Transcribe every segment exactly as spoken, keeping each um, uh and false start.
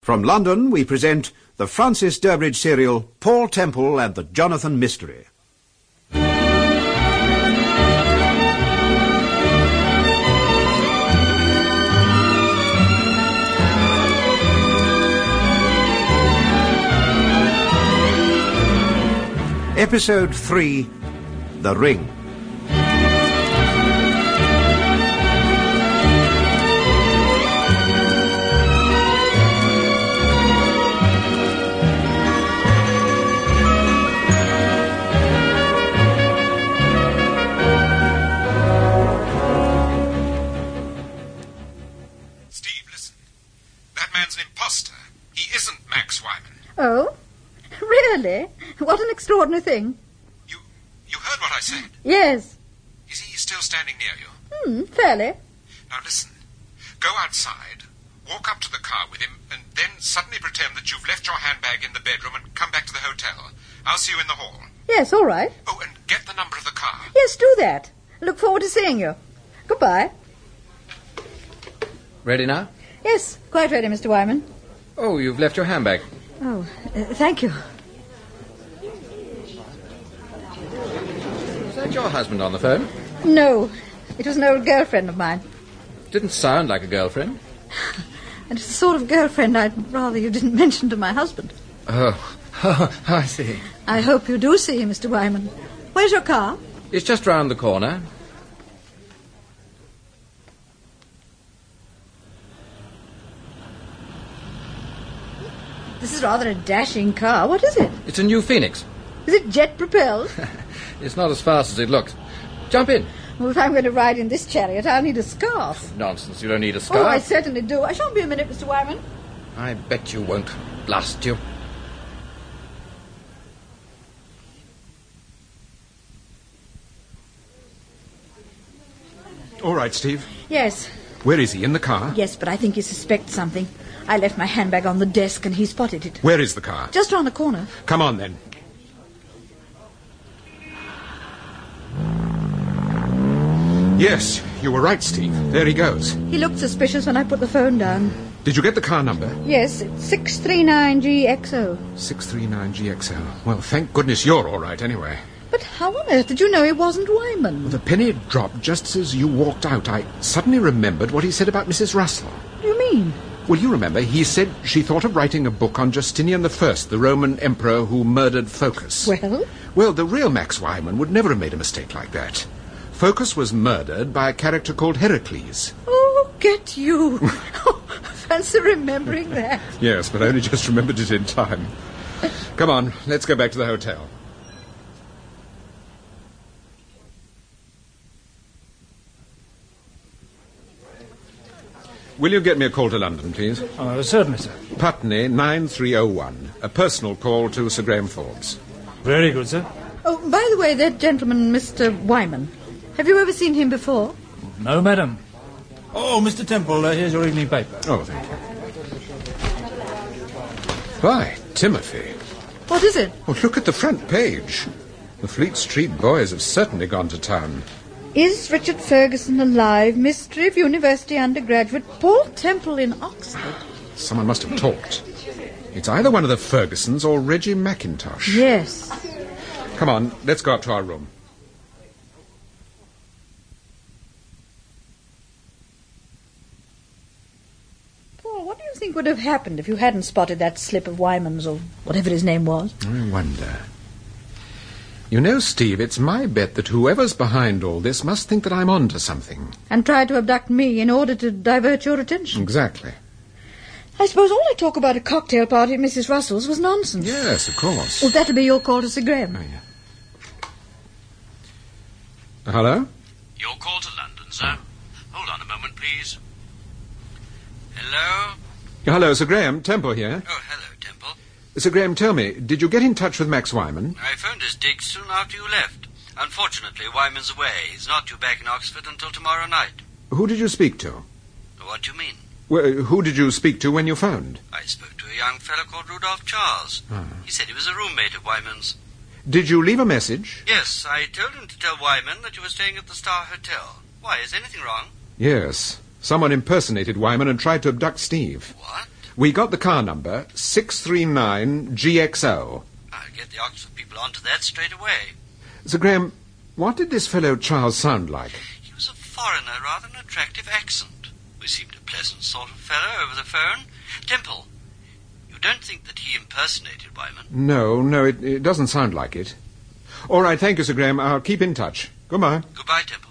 From London, we present the Francis Durbridge serial Paul Temple and the Jonathan Mystery. Episode three, The Ring. Oh? Really? What an extraordinary thing. You you heard what I said? Yes. Is he still standing near you? Hmm, fairly. Now listen. Go outside, walk up to the car with him, and then suddenly pretend that you've left your handbag in the bedroom and come back to the hotel. I'll see you in the hall. Yes, all right. Oh, and get the number of the car. Yes, do that. Look forward to seeing you. Goodbye. Ready now? Yes, quite ready, Mister Wyman. Oh, you've left your handbag. Oh, uh, thank you. Was that your husband on the phone? No, it was an old girlfriend of mine. Didn't sound like a girlfriend. And it's the sort of girlfriend I'd rather you didn't mention to my husband. Oh, oh I see. I hope you do see him, Mister Wyman. Where's your car? It's just round the corner. This is rather a dashing car. What is it? It's a new Phoenix. Is it jet-propelled? It's not as fast as it looks. Jump in. Well, if I'm going to ride in this chariot, I'll need a scarf. Nonsense, you don't need a scarf. Oh, I certainly do. I shan't be a minute, Mister Wyman. I bet you won't. Blast you. All right, Steve. Yes. Where is he? In the car? Yes, but I think he suspects something. I left my handbag on the desk and he spotted it. Where is the car? Just round the corner. Come on, then. Yes, you were right, Steve. There he goes. He looked suspicious when I put the phone down. Did you get the car number? Yes, it's six three nine G X O. six three nine G X O. Well, thank goodness you're all right anyway. But how on earth did you know he wasn't Wyman? Well, the penny dropped just as you walked out. I suddenly remembered what he said about Missus Russell. What do you mean? Well, you remember, he said she thought of writing a book on Justinian the First, the Roman emperor who murdered Phocas. Well? Well, the real Max Wyman would never have made a mistake like that. Phocas was murdered by a character called Heracles. Oh, get you. Oh, fancy remembering that. Yes, but I only just remembered it in time. Come on, let's go back to the hotel. Will you get me a call to London, please? Oh, certainly, sir. Putney, nine three oh one. A personal call to Sir Graham Forbes. Very good, sir. Oh, by the way, that gentleman, Mister Wyman, have you ever seen him before? No, madam. Oh, Mister Temple, uh, here's your evening paper. Oh, thank you. Why, Timothy. What is it? Oh, look at the front page. The Fleet Street boys have certainly gone to town. Is Richard Ferguson alive? Mystery of University undergraduate Paul Temple in Oxford. Someone must have talked. It's either one of the Fergusons or Reggie McIntosh. Yes. Come on, let's go up to our room. Paul, what do you think would have happened if you hadn't spotted that slip of Wyman's or whatever his name was? I wonder. You know, Steve, it's my bet that whoever's behind all this must think that I'm on to something. And tried to abduct me in order to divert your attention. Exactly. I suppose all that talk about a cocktail party at Missus Russell's was nonsense. Yes, of course. Well, that'll be your call to Sir Graham. Oh, yeah. Hello? Your call to London, sir. Hold on a moment, please. Hello? Hello, Sir Graham. Temple here. Oh, hello, Temple. Sir Graham, tell me, did you get in touch with Max Wyman? I phoned his digs soon after you left. Unfortunately, Wyman's away. He's not due back in Oxford until tomorrow night. Who did you speak to? What do you mean? Well, who did you speak to when you phoned? I spoke to a young fellow called Rudolph Charles. Ah. He said he was a roommate of Wyman's. Did you leave a message? Yes, I told him to tell Wyman that you were staying at the Star Hotel. Why, is anything wrong? Yes. Someone impersonated Wyman and tried to abduct Steve. What? We got the car number, six three nine G X O. I'll get the Oxford people onto that straight away. Sir Graham, what did this fellow Charles sound like? He was a foreigner, rather an attractive accent. We seemed a pleasant sort of fellow over the phone. Temple, you don't think that he impersonated Wyman? No, no, it, it doesn't sound like it. All right, thank you, Sir Graham. I'll keep in touch. Goodbye. Goodbye, Temple.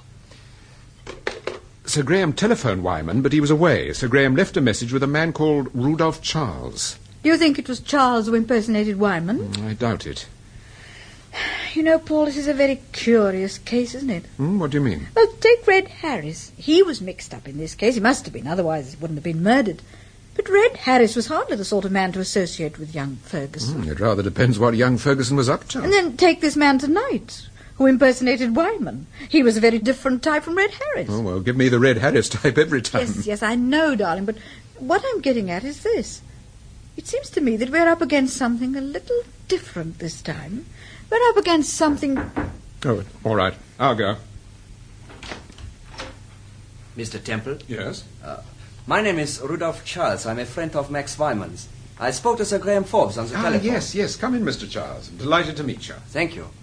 Sir Graham telephoned Wyman, but he was away. Sir Graham left a message with a man called Rudolph Charles. Do you think it was Charles who impersonated Wyman? I doubt it. You know, Paul, this is a very curious case, isn't it? Hmm, what do you mean? Well, take Red Harris. He was mixed up in this case. He must have been, otherwise he wouldn't have been murdered. But Red Harris was hardly the sort of man to associate with young Ferguson. Hmm, it rather depends what young Ferguson was up to. And then take this man tonight, who impersonated Wyman. He was a very different type from Red Harris. Oh, well, give me the Red Harris type every time. Yes, yes, I know, darling, but what I'm getting at is this. It seems to me that we're up against something a little different this time. We're up against something... Oh, all right. I'll go. Mister Temple? Yes? Uh, my name is Rudolph Charles. I'm a friend of Max Wyman's. I spoke to Sir Graham Forbes on the Ah, telephone. yes, yes. Come in, Mister Charles. I'm delighted to meet you. Thank you.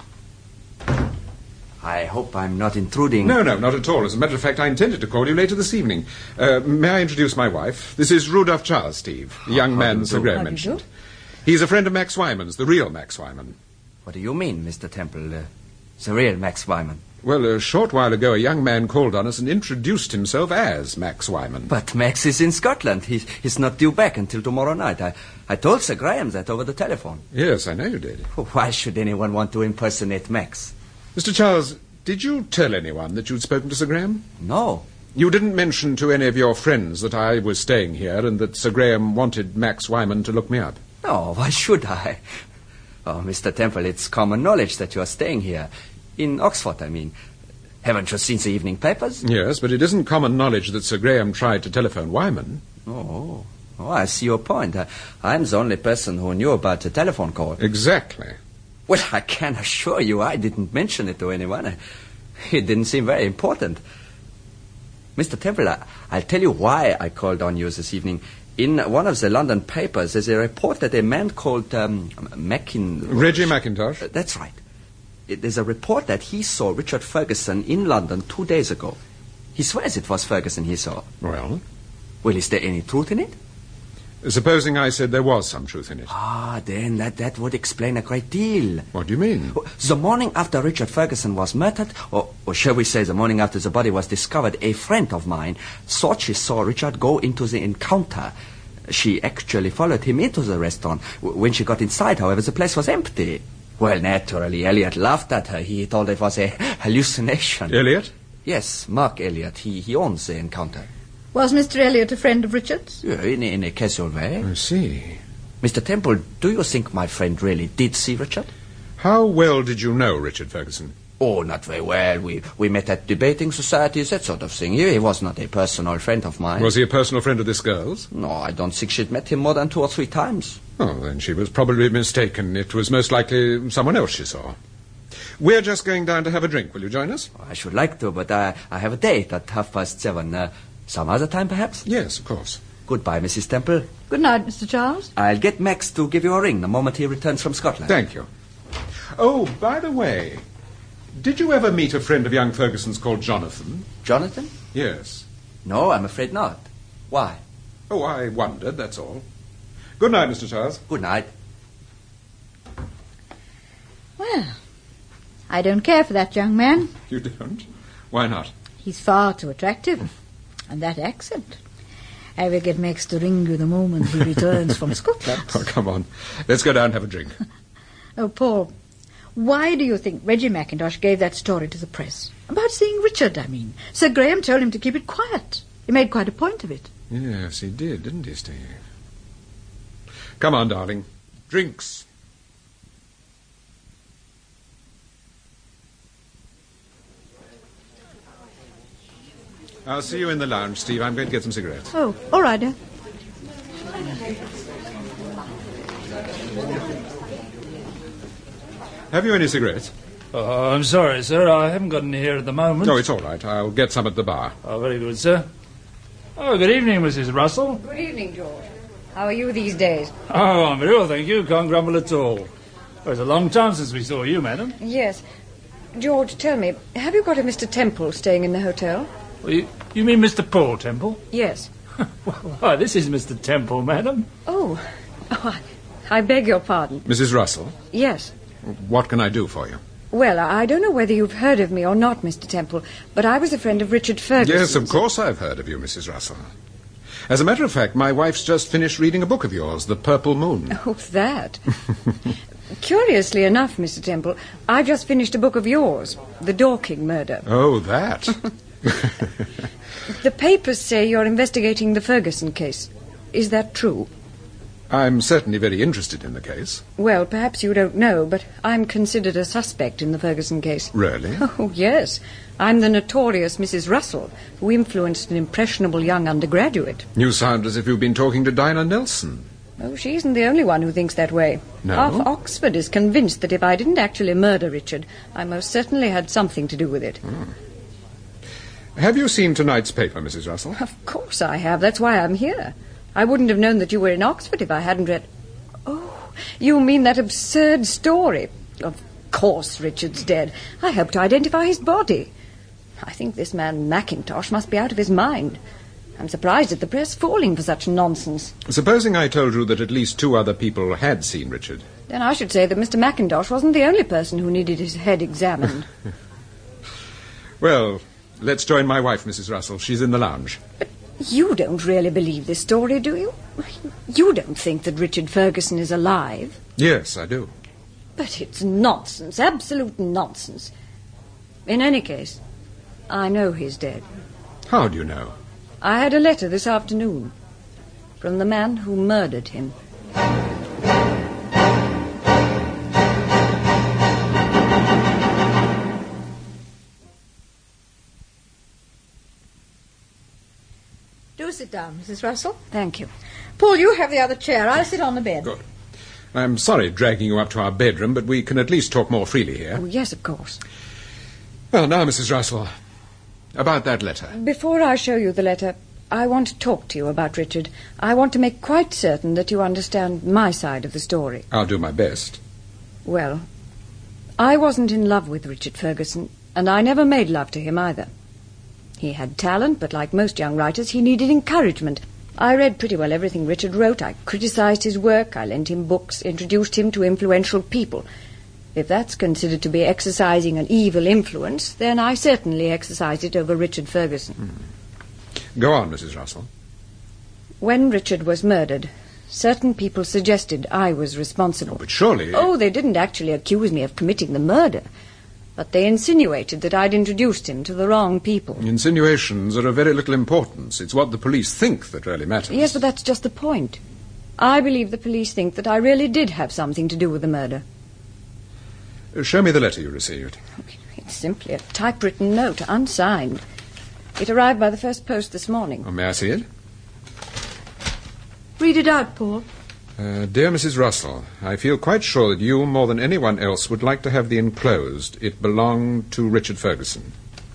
I hope I'm not intruding. No, no, not at all. As a matter of fact, I intended to call you later this evening. Uh, may I introduce my wife? This is Rudolph Charles, Steve, the young man Sir Graham How do you mentioned. do? He's a friend of Max Wyman's, the real Max Wyman. What do you mean, Mister Temple? Uh, the real Max Wyman? Well, a short while ago, a young man called on us and introduced himself as Max Wyman. But Max is in Scotland. He, he's not due back until tomorrow night. I, I told Sir Graham that over the telephone. Yes, I know you did. Why should anyone want to impersonate Max? Mister Charles, did you tell anyone that you'd spoken to Sir Graham? No. You didn't mention to any of your friends that I was staying here and that Sir Graham wanted Max Wyman to look me up? No, why should I? Oh, Mister Temple, it's common knowledge that you are staying here. In Oxford, I mean. Haven't you seen the evening papers? Yes, but it isn't common knowledge that Sir Graham tried to telephone Wyman. Oh, oh I see your point. I, I'm the only person who knew about the telephone call. Exactly. Well, I can assure you I didn't mention it to anyone. I, it didn't seem very important. Mister Temple, I, I'll tell you why I called on you this evening. In one of the London papers, there's a report that a man called um, Mackin... Reggie McIntosh? Uh, that's right. It, there's a report that he saw Richard Ferguson in London two days ago. He swears it was Ferguson he saw. Well? Well, is there any truth in it? Supposing I said there was some truth in it. Ah, then that, that would explain a great deal. What do you mean? The morning after Richard Ferguson was murdered, or, or shall we say the morning after the body was discovered, a friend of mine thought she saw Richard go into the encounter. She actually followed him into the restaurant. When she got inside, however, the place was empty. Well, naturally, Elliot laughed at her. He thought it was a hallucination. Elliot? Yes, Mark Elliot. He, he owns the encounter. Was Mister Elliot a friend of Richard's? Yeah, in, in a casual way. I see. Mister Temple, do you think my friend really did see Richard? How well did you know Richard Ferguson? Oh, not very well. We we met at debating societies, that sort of thing. He, he was not a personal friend of mine. Was he a personal friend of this girl's? No, I don't think she'd met him more than two or three times. Oh, then she was probably mistaken. It was most likely someone else she saw. We're just going down to have a drink. Will you join us? I should like to, but I, I have a date at half past seven. Uh, some other time, perhaps? Yes, of course. Goodbye, Missus Temple. Good night, Mister Charles. I'll get Max to give you a ring the moment he returns from Scotland. Thank you. Oh, by the way, did you ever meet a friend of young Ferguson's called Jonathan? Jonathan? Yes. No, I'm afraid not. Why? Oh, I wondered, that's all. Good night, Mister Charles. Good night. Well, I don't care for that young man. You don't? Why not? He's far too attractive. And that accent. I will get Max to ring you the moment he returns from Scotland. Oh, come on. Let's go down and have a drink. Oh, Paul, why do you think Reggie McIntosh gave that story to the press? About seeing Richard, I mean. Sir Graham told him to keep it quiet. He made quite a point of it. Yes, he did, didn't he, Steve? Come on, darling. Drinks. I'll see you in the lounge, Steve. I'm going to get some cigarettes. Oh, all right, dear. Have you any cigarettes? Oh, I'm sorry, sir. I haven't got any here at the moment. No, it's all right. I'll get some at the bar. Oh, very good, sir. Oh, good evening, Missus Russell. Good evening, George. How are you these days? Oh, I'm very well, thank you. Can't grumble at all. Well, it's a long time since we saw you, madam. Yes. George, tell me, have you got a Mister Temple staying in the hotel? Well, you, you mean Mister Paul Temple? Yes. Why, this is Mister Temple, madam. Oh, oh I, I beg your pardon. Missus Russell? Yes. What can I do for you? Well, I don't know whether you've heard of me or not, Mister Temple, but I was a friend of Richard Ferguson. Yes, of course I've heard of you, Missus Russell. As a matter of fact, my wife's just finished reading a book of yours, The Purple Moon. Oh, that. Curiously enough, Mister Temple, I've just finished a book of yours, The Dorking Murder. Oh, that. The papers say you're investigating the Ferguson case. Is that true? I'm certainly very interested in the case. Well, perhaps you don't know, but I'm considered a suspect in the Ferguson case. Really? Oh, yes. I'm the notorious Missus Russell, who influenced an impressionable young undergraduate. You sound as if you've been talking to Dinah Nelson. Oh, she isn't the only one who thinks that way. No? Half Oxford is convinced that if I didn't actually murder Richard, I most certainly had something to do with it. Hmm. Have you seen tonight's paper, Missus Russell? Of course I have. That's why I'm here. I wouldn't have known that you were in Oxford if I hadn't read... Oh, you mean that absurd story? Of course Richard's dead. I hope to identify his body. I think this man Mackintosh must be out of his mind. I'm surprised at the press falling for such nonsense. Supposing I told you that at least two other people had seen Richard? Then I should say that Mister Mackintosh wasn't the only person who needed his head examined. Well, let's join my wife, Missus Russell. She's in the lounge. But you don't really believe this story, do you? You don't think that Richard Ferguson is alive? Yes, I do. But it's nonsense, absolute nonsense. In any case, I know he's dead. How do you know? I had a letter this afternoon from the man who murdered him. Do sit down, Missus Russell. Thank you. Paul, you have the other chair. I'll sit on the bed. Good. I'm sorry dragging you up to our bedroom, but we can at least talk more freely here. Oh, yes, of course. Well, now, Missus Russell, about that letter. Before I show you the letter, I want to talk to you about Richard. I want to make quite certain that you understand my side of the story. I'll do my best. Well, I wasn't in love with Richard Ferguson, and I never made love to him either. He had talent, but like most young writers, he needed encouragement. I read pretty well everything Richard wrote. I criticised his work. I lent him books, introduced him to influential people. If that's considered to be exercising an evil influence, then I certainly exercised it over Richard Ferguson. Hmm. Go on, Missus Russell. When Richard was murdered, certain people suggested I was responsible. Oh, but surely... Oh, they didn't actually accuse me of committing the murder, but they insinuated that I'd introduced him to the wrong people. Insinuations are of very little importance. It's what the police think that really matters. Yes, but that's just the point. I believe the police think that I really did have something to do with the murder. Uh, show me the letter you received. It's simply a typewritten note, unsigned. It arrived by the first post this morning. Oh, may I see it? Read it out, Paul. Uh, dear Missus Russell, I feel quite sure that you, more than anyone else, would like to have the enclosed. It belonged to Richard Ferguson.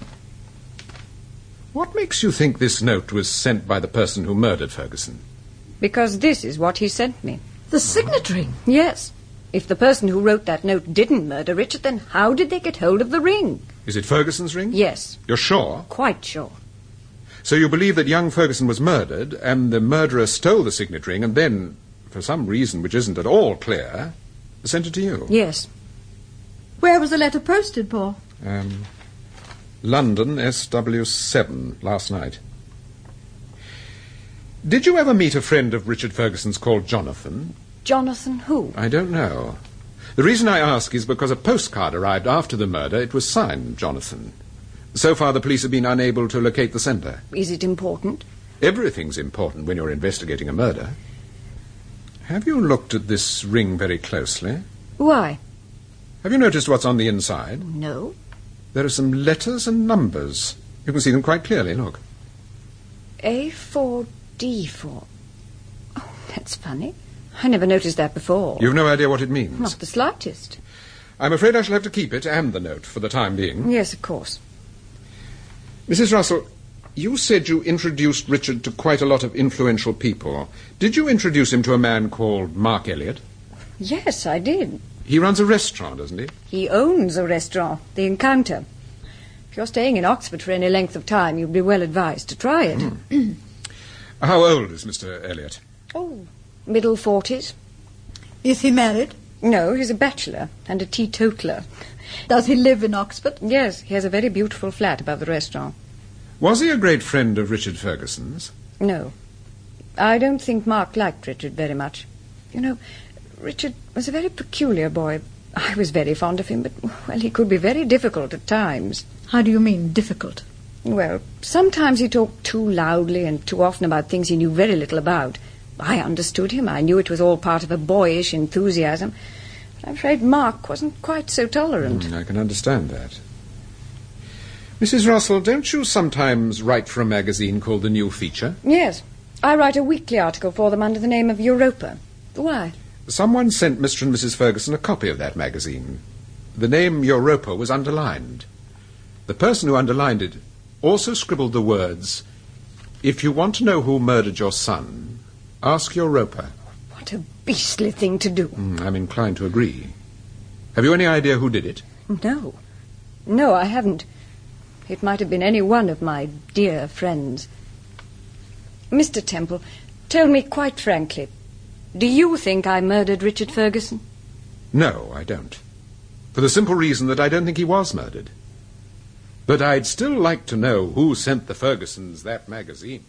What makes you think this note was sent by the person who murdered Ferguson? Because this is what he sent me. The signet ring? Yes. If the person who wrote that note didn't murder Richard, then how did they get hold of the ring? Is it Ferguson's ring? Yes. You're sure? Quite sure. So you believe that young Ferguson was murdered, and the murderer stole the signet ring, and then, for some reason which isn't at all clear, sent it to you? Yes. Where was the letter posted, Paul? Um, London, S W seven, last night. Did you ever meet a friend of Richard Ferguson's called Jonathan? Jonathan who? I don't know. The reason I ask is because a postcard arrived after the murder. It was signed Jonathan. So far, the police have been unable to locate the sender. Is it important? Everything's important when you're investigating a murder. Have you looked at this ring very closely? Why? Have you noticed what's on the inside? No. There are some letters and numbers. You can see them quite clearly, look. A four D four. Oh, that's funny. I never noticed that before. You've no idea what it means? Not the slightest. I'm afraid I shall have to keep it and the note for the time being. Yes, of course. Missus Russell, You said you introduced Richard to quite a lot of influential people. Did you introduce him to a man called Mark Elliot? Yes, I did. He runs a restaurant, doesn't he? He owns a restaurant, The Encounter. If you're staying in Oxford for any length of time, you'd be well advised to try it. Mm. How old is Mister Elliot? Oh, middle forties. Is he married? No, he's a bachelor and a teetotaler. Does he live in Oxford? Yes, he has a very beautiful flat above the restaurant. Was he a great friend of Richard Ferguson's? No. I don't think Mark liked Richard very much. You know, Richard was a very peculiar boy. I was very fond of him, but, well, he could be very difficult at times. How do you mean, difficult? Well, sometimes he talked too loudly and too often about things he knew very little about. I understood him. I knew it was all part of a boyish enthusiasm. But I'm afraid Mark wasn't quite so tolerant. Mm, I can understand that. Missus Russell, don't you sometimes write for a magazine called The New Feature? Yes. I write a weekly article for them under the name of Europa. Why? Someone sent Mister and Missus Ferguson a copy of that magazine. The name Europa was underlined. The person who underlined it also scribbled the words, "If you want to know who murdered your son, ask Europa." What a beastly thing to do. Mm, I'm inclined to agree. Have you any idea who did it? No. No, I haven't. It might have been any one of my dear friends. Mister Temple, tell me quite frankly, do you think I murdered Richard Ferguson? No, I don't. For the simple reason that I don't think he was murdered. But I'd still like to know who sent the Fergusons that magazine.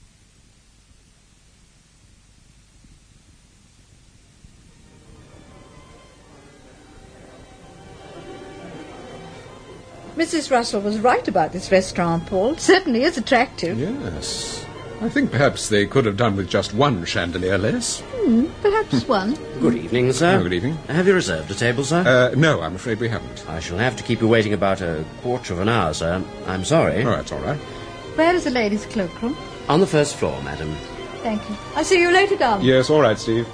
Missus Russell was right about this restaurant, Paul. It certainly is attractive. Yes. I think perhaps they could have done with just one chandelier less. Hmm, perhaps one. Good evening, sir. Oh, good evening. Have you reserved a table, sir? Uh, no, I'm afraid we haven't. I shall have to keep you waiting about a quarter of an hour, sir. I'm sorry. Oh, that's all right. Where is the ladies' cloakroom? On the first floor, madam. Thank you. I'll see you later, darling. Yes, all right, Steve.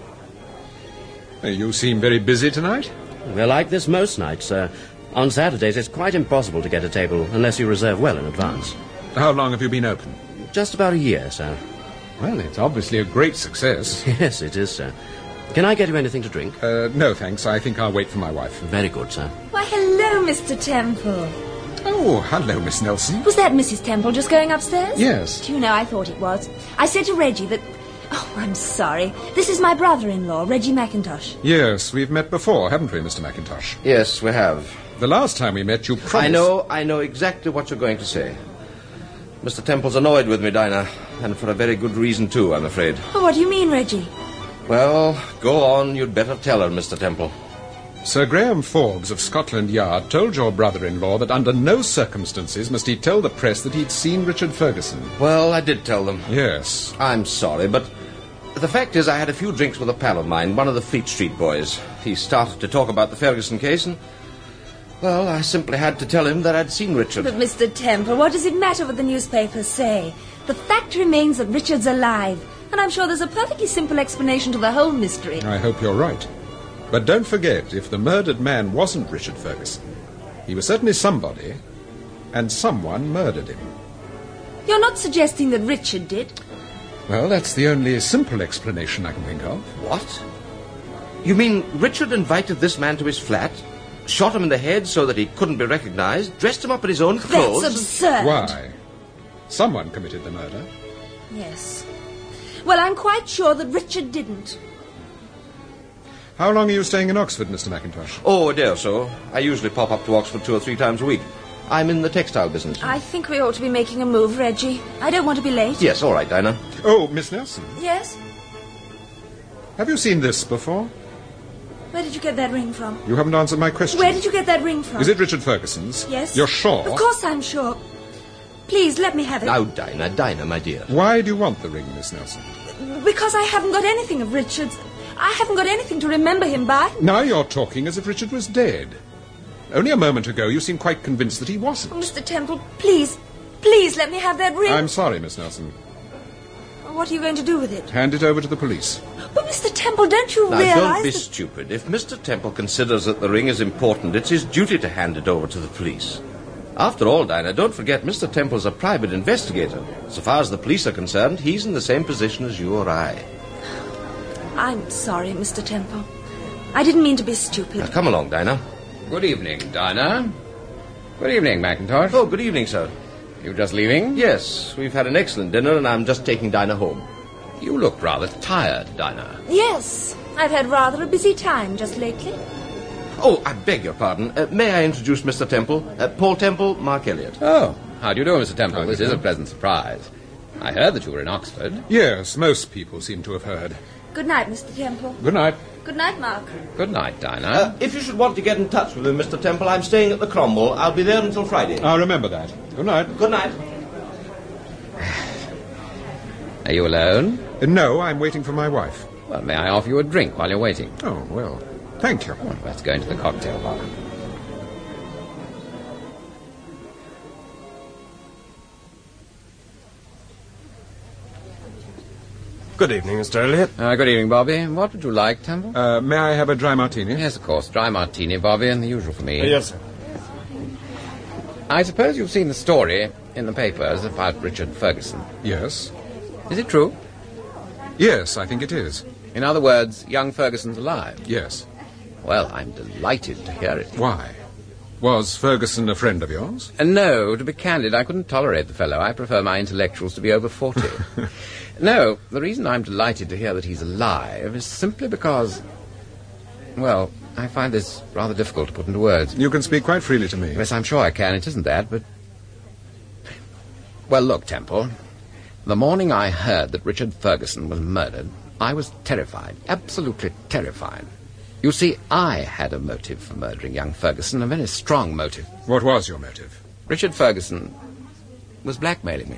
Uh, You seem very busy tonight. We're like this most nights, sir. On Saturdays, it's quite impossible to get a table unless you reserve well in advance. How long have you been open? Just about a year, sir. Well, it's obviously a great success. Yes, it is, sir. Can I get you anything to drink? Uh, no, thanks. I think I'll wait for my wife. Very good, sir. Why, hello, Mister Temple. Oh, hello, Miss Nelson. Was that Missus Temple just going upstairs? Yes. Do you know, I thought it was. I said to Reggie that... Oh, I'm sorry. This is my brother-in-law, Reggie McIntosh. Yes, we've met before, haven't we, Mister McIntosh? Yes, we have. The last time we met, you promised... I know, I know exactly what you're going to say. Mister Temple's annoyed with me, Dinah, and for a very good reason, too, I'm afraid. Oh, what do you mean, Reggie? Well, go on. You'd better tell her, Mister Temple. Sir Graham Forbes of Scotland Yard told your brother-in-law that under no circumstances must he tell the press that he'd seen Richard Ferguson. Well, I did tell them. Yes. I'm sorry, but the fact is I had a few drinks with a pal of mine, one of the Fleet Street boys. He started to talk about the Ferguson case, and, well, I simply had to tell him that I'd seen Richard. But, Mister Temple, what does it matter what the newspapers say? The fact remains that Richard's alive, and I'm sure there's a perfectly simple explanation to the whole mystery. I hope you're right. But don't forget, if the murdered man wasn't Richard Ferguson, he was certainly somebody, and someone murdered him. You're not suggesting that Richard did? Well, that's the only simple explanation I can think of. What? You mean Richard invited this man to his flat, shot him in the head so that he couldn't be recognized, dressed him up in his own clothes? That's absurd. Why? Someone committed the murder. Yes. Well, I'm quite sure that Richard didn't. How long are you staying in Oxford, Mister McIntosh? Oh, a day or so. I usually pop up to Oxford two or three times a week. I'm in the textile business. I think we ought to be making a move, Reggie. I don't want to be late. Yes, all right, Dinah. Oh, Miss Nelson. Yes? Have you seen this before? Where did you get that ring from? You haven't answered my question. Where did you get that ring from? Is it Richard Ferguson's? Yes. You're sure? Of course I'm sure. Please, let me have it. Now, Dinah, Dinah, my dear. Why do you want the ring, Miss Nelson? Because I haven't got anything of Richard's. I haven't got anything to remember him by. Now you're talking as if Richard was dead. Only a moment ago you seemed quite convinced that he wasn't. Oh, Mister Temple, please, please let me have that ring. I'm sorry, Miss Nelson. What are you going to do with it? Hand it over to the police. But, Mister Temple, don't you Now, realize don't be that... stupid. If Mister Temple considers that the ring is important, it's his duty to hand it over to the police. After all, Dinah, don't forget Mister Temple's a private investigator. So far as the police are concerned, he's in the same position as you or I. I'm sorry, Mister Temple. I didn't mean to be stupid. Now, come along, Dinah. Good evening, Dinah. Good evening, Mackintosh. Oh, good evening, sir. You just leaving? Yes, we've had an excellent dinner and I'm just taking Dinah home. You look rather tired, Dinah. Yes, I've had rather a busy time just lately. Oh, I beg your pardon. Uh, may I introduce Mister Temple? Uh, Paul Temple, Mark Elliot. Oh, how do you do, Mister Temple? This is a pleasant surprise. I heard that you were in Oxford. Yes, most people seem to have heard. Good night, Mister Temple. Good night. Good night, Mark. Good night, Dinah. Uh, if you should want to get in touch with me, Mister Temple, I'm staying at the Cromwell. I'll be there until Friday. I'll remember that. Good night. Good night. Are you alone? Uh, no, I'm waiting for my wife. Well, may I offer you a drink while you're waiting? Oh, well, thank you. Oh, let's go into the cocktail bar. Good evening, Mister Elliot. Uh, good evening, Bobby. What would you like, Temple? Uh, may I have a dry martini? Yes, of course. Dry martini, Bobby, and the usual for me. Uh, yes, sir. I suppose you've seen the story in the papers about Richard Ferguson. Yes. Is it true? Yes, I think it is. In other words, young Ferguson's alive? Yes. Well, I'm delighted to hear it. Why? Was Ferguson a friend of yours? Uh, no, to be candid, I couldn't tolerate the fellow. I prefer my intellectuals to be over forty. No, the reason I'm delighted to hear that he's alive is simply because, well, I find this rather difficult to put into words. You can speak quite freely to me. Yes, I'm sure I can. It isn't that, but... Well, look, Temple. The morning I heard that Richard Ferguson was murdered, I was terrified, absolutely terrified. You see, I had a motive for murdering young Ferguson, a very strong motive. What was your motive? Richard Ferguson was blackmailing me.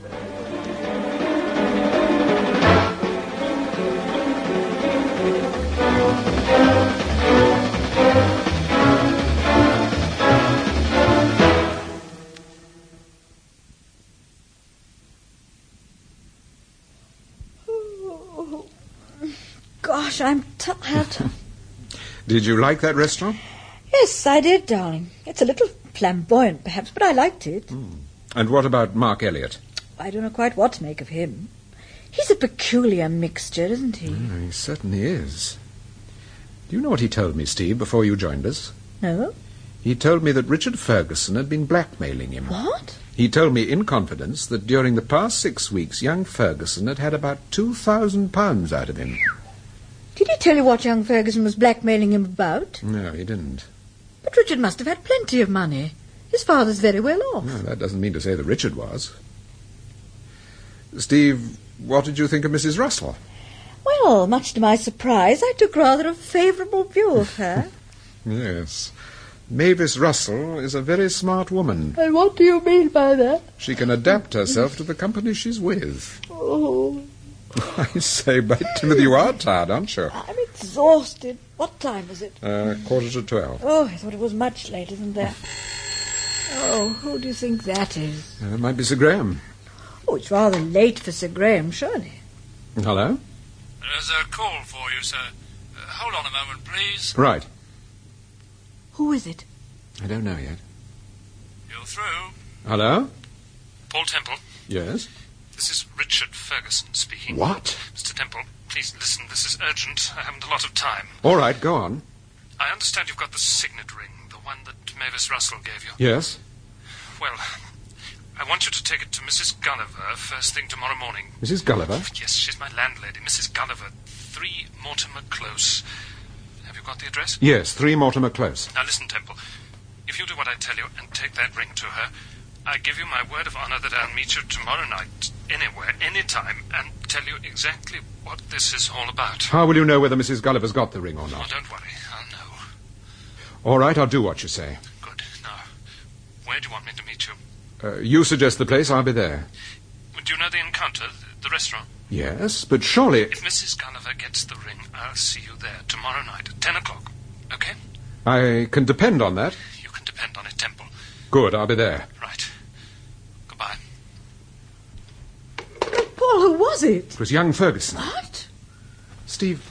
Gosh, I'm tired. Did you like that restaurant? Yes, I did, darling. It's a little flamboyant, perhaps, but I liked it. Mm. And what about Mark Elliot? I don't know quite what to make of him. He's a peculiar mixture, isn't he? Mm, he certainly is. Do you know what he told me, Steve, before you joined us? No. He told me that Richard Ferguson had been blackmailing him. What? He told me in confidence that during the past six weeks, young Ferguson had had about two thousand pounds out of him. Did he tell you what young Ferguson was blackmailing him about? No, he didn't. But Richard must have had plenty of money. His father's very well off. No, that doesn't mean to say that Richard was. Steve, what did you think of Missus Russell? Well, much to my surprise, I took rather a favourable view of her. Yes. Mavis Russell is a very smart woman. And what do you mean by that? She can adapt herself to the company she's with. Oh. I say, by Timothy, you are tired, aren't you? I'm exhausted. What time is it? Uh, quarter to twelve. Oh, I thought it was much later than that. Oh, who do you think that is? Uh, it might be Sir Graham. Oh, it's rather late for Sir Graham, surely. Hello? There's a call for you, sir. Uh, hold on a moment, please. Right. Who is it? I don't know yet. You're through. Hello? Paul Temple. Yes? This is Richard Ferguson speaking. What? Mister Temple, please listen. This is urgent. I haven't a lot of time. All right, go on. I understand you've got the signet ring, the one that Mavis Russell gave you. Yes? Well, I want you to take it to Missus Gulliver first thing tomorrow morning. Missus Gulliver? Yes, she's my landlady. Missus Gulliver, three Mortimer Close. Have you got the address? Yes, three Mortimer Close. Now listen, Temple. If you do what I tell you and take that ring to her, I give you my word of honor that I'll meet you tomorrow night, anywhere, anytime, and tell you exactly what this is all about. How will you know whether Missus Gulliver's got the ring or not? Oh, don't worry. I'll know. All right, I'll do what you say. Good. Now, where do you want me to meet you? Uh, you suggest the place, I'll be there. Do you know the Encounter, the, the restaurant? Yes, but surely... If Missus Gulliver gets the ring, I'll see you there tomorrow night at ten o'clock. Okay? I can depend on that. You can depend on it, Temple. Good, I'll be there. Right. Goodbye. Paul, who was it? It was young Ferguson. What? Steve,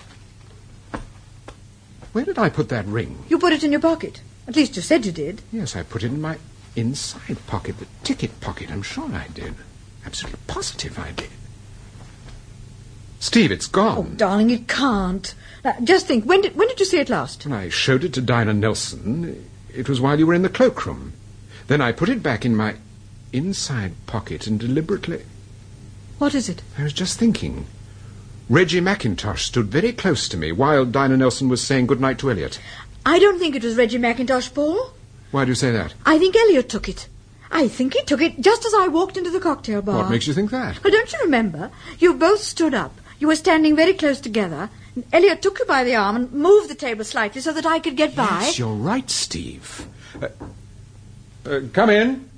where did I put that ring? You put it in your pocket. At least you said you did. Yes, I put it in my... inside pocket, the ticket pocket. I'm sure I did. Absolutely positive I did. Steve, it's gone. Oh, darling, it can't. Now, just think, when did, when did you see it last? When I showed it to Dinah Nelson, it was while you were in the cloakroom. Then I put it back in my inside pocket and deliberately... What is it? I was just thinking. Reggie McIntosh stood very close to me while Dinah Nelson was saying good night to Elliot. I don't think it was Reggie McIntosh, Paul. Why do you say that? I think Elliot took it. I think he took it just as I walked into the cocktail bar. What makes you think that? Well, don't you remember? You both stood up. You were standing very close together. And Elliot took you by the arm and moved the table slightly so that I could get by. Yes, you're right, Steve. Uh, uh, come in.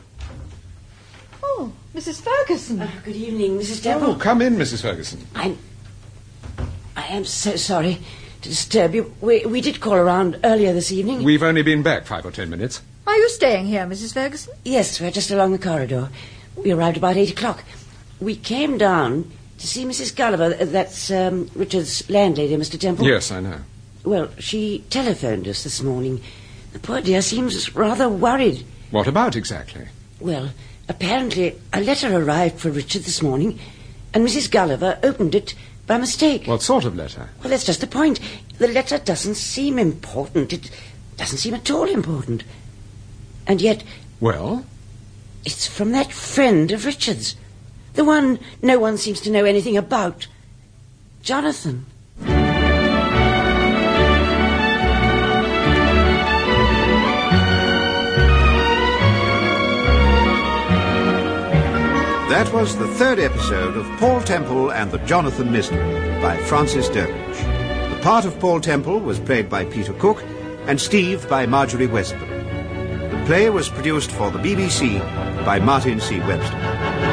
Oh, Missus Ferguson. Uh, good evening, Missus Temple. Oh, come in, Missus Ferguson. I'm... I am so sorry to disturb you. We, we did call around earlier this evening. We've only been back five or ten minutes. Are you staying here, Missus Ferguson? Yes, we're just along the corridor. We arrived about eight o'clock. We came down to see Missus Gulliver. That's um, Richard's landlady, Mister Temple. Yes, I know. Well, she telephoned us this morning. The poor dear seems rather worried. What about exactly? Well, apparently a letter arrived for Richard this morning, and Missus Gulliver opened it by mistake. What sort of letter? Well, that's just the point. The letter doesn't seem important. It doesn't seem at all important. And yet... Well? It's from that friend of Richard's. The one no one seems to know anything about. Jonathan. That was the third episode of Paul Temple and the Jonathan Mystery by Francis Durbridge. The part of Paul Temple was played by Peter Cook and Steve by Marjorie Westbury. The play was produced for the B B C by Martin C. Webster.